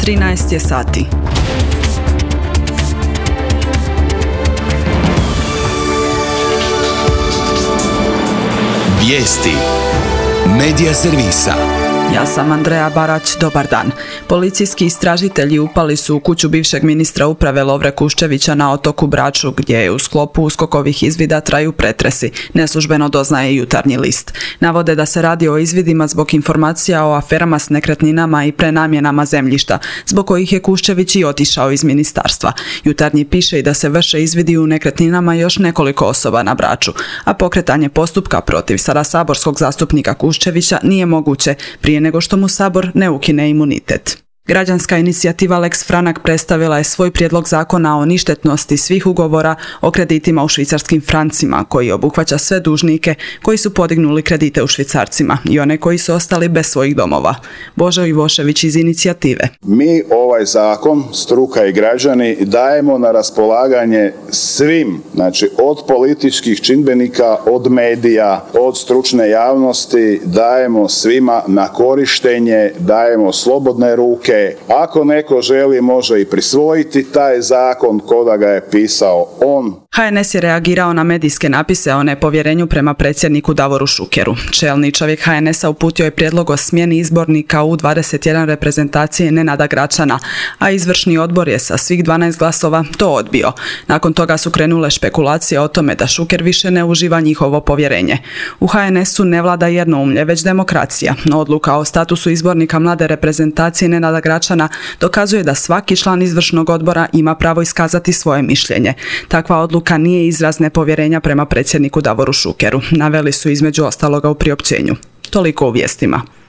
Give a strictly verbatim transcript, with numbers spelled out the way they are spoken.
trinaest je sati. Vijesti Medija servisa. Ja sam Andreja Barać, dobar dan. Policijski istražitelji upali su u kuću bivšeg ministra uprave Lovre Kuščevića na otoku Braču, gdje je u sklopu uskokovih izvida traju pretresi, neslužbeno doznaje Jutarnji list. Navode da se radi o izvidima zbog informacija o aferama s nekretninama i prenamjenama zemljišta, zbog kojih je Kuščević i otišao iz ministarstva. Jutarnji piše i da se vrše izvidi u nekretninama još nekoliko osoba na Braču, a pokretanje postupka protiv sada saborskog zastupnika Kuščevića nije moguće prije nego što mu Sabor ne ukine imunitet. Građanska inicijativa Lex Franak predstavila je svoj prijedlog zakona o ništetnosti svih ugovora o kreditima u švicarskim francima, koji obuhvaća sve dužnike koji su podignuli kredite u švicarcima i one koji su ostali bez svojih domova. Božo Ivošević iz inicijative. Mi ovaj zakon, struka i građani, dajemo na raspolaganje svim, znači od političkih čimbenika, od medija, od stručne javnosti, dajemo svima na korištenje, dajemo slobodne ruke. Ako neko želi, može i prisvojiti taj zakon ko da ga je pisao on. ha en es je reagirao na medijske napise o nepovjerenju prema predsjedniku Davoru Šukeru. Čelni čovjek ha en esa uputio je prijedlog o smjeni izbornika u dvadeset jedan reprezentacije Nenada Gračana, a izvršni odbor je sa svih dvanaest glasova to odbio. Nakon toga su krenule špekulacije o tome da Šuker više ne uživa njihovo povjerenje. U ha en esu ne vlada jednoumlje, već demokracija, no odluka o statusu izbornika mlade reprezentacije Nenada Gračana dokazuje da svaki član izvršnog odbora ima pravo iskazati svoje mišljenje. Takva odluka nije izraz nepovjerenja prema predsjedniku Davoru Šukeru, naveli su između ostaloga u priopćenju. Toliko u vijestima.